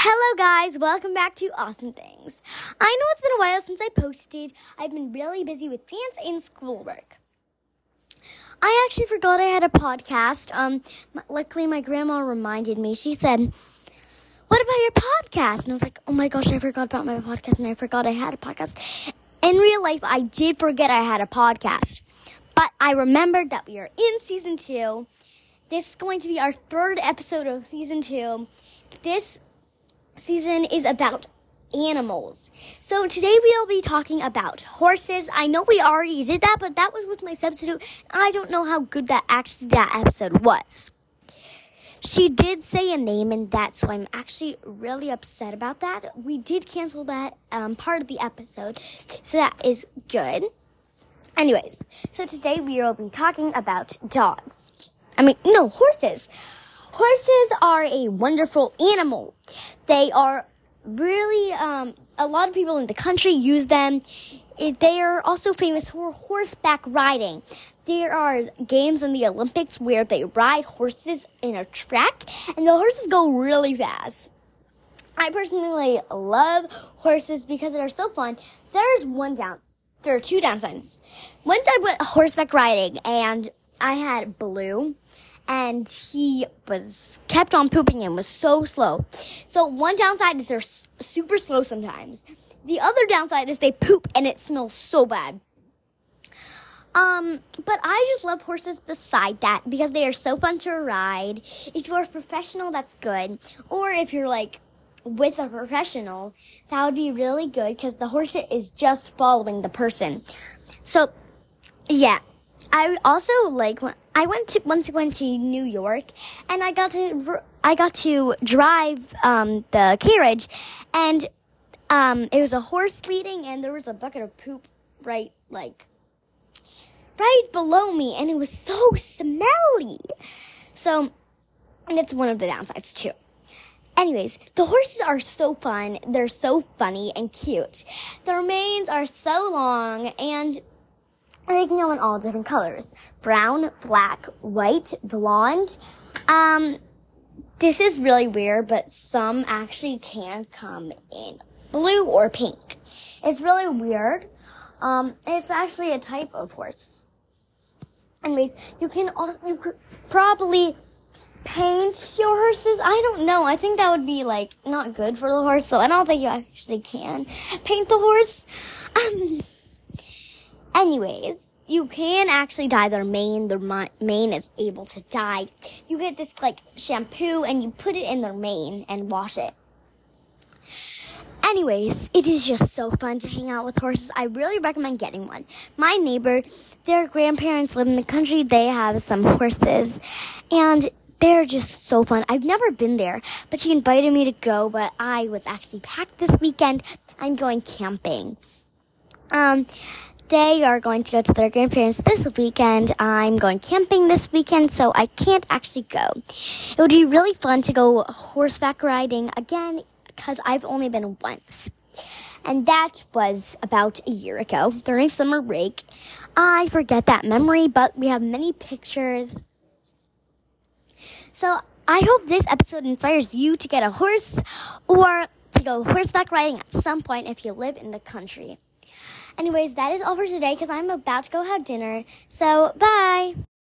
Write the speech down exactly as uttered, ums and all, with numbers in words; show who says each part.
Speaker 1: Hello guys, welcome back to Awesome Things. I know it's been a while since I posted. I've been really busy with dance and schoolwork. I actually forgot I had a podcast. Um, luckily my grandma reminded me. She said, "What about your podcast?" And I was like, "Oh my gosh, I forgot about my podcast and I forgot I had a podcast." In real life, I did forget I had a podcast, but I remembered that we are in season two. This is going to be our third episode of season two. This season is about animals. So today we'll be talking about horses. I know we already did that, but that was with my substitute. I don't know how good that actually that episode was. She did say a name in that, so I'm actually really upset about that. We did cancel that um, part of the episode, so that is good. Anyways, so today we will be talking about dogs. I mean, no, horses. Horses are a wonderful animal. They are really, um, a lot of people in the country use them. It, they are also famous for horseback riding. There are games in the Olympics where they ride horses in a track, and the horses go really fast. I personally love horses because they are so fun. There's one down, there are two downsides. Once I went horseback riding, and I had Blue, and he was kept on pooping and was so slow. So one downside is they're super slow sometimes. The other downside is they poop and it smells so bad. Um, but I just love horses beside that because they are so fun to ride. If you're a professional, that's good. Or if you're like with a professional, that would be really good because the horse is just following the person. So, yeah. I also like when I went to once went to New York, and I got to I got to drive um, the carriage, and um, it was a horse leading, and there was a bucket of poop right like right below me, and it was so smelly. So that's one of the downsides too. Anyways, the horses are so fun. They're so funny and cute. Their manes are so long, and they can go in all different colors. Brown, black, white, blonde. Um, this is really weird, but some actually can come in blue or pink. It's really weird. Um, it's actually a type of horse. Anyways, you can also, you could probably paint your horses. I don't know. I think that would be, like, not good for the horse, so I don't think you actually can paint the horse. Um... Anyways, you can actually dye their mane. Their mane is able to dye. You get this, like, shampoo, and you put it in their mane and wash it. Anyways, it is just so fun to hang out with horses. I really recommend getting one. My neighbor, their grandparents live in the country. They have some horses, and they're just so fun. I've never been there, but she invited me to go, but I was actually packed this weekend. I'm going camping. Um... They are going to go to their grandparents this weekend. I'm going camping this weekend, so I can't actually go. It would be really fun to go horseback riding again, because I've only been once. And that was about a year ago, during summer break. I forget that memory, but we have many pictures. So I hope this episode inspires you to get a horse, or to go horseback riding at some point if you live in the country. Anyways, that is all for today because I'm about to go have dinner. So, bye!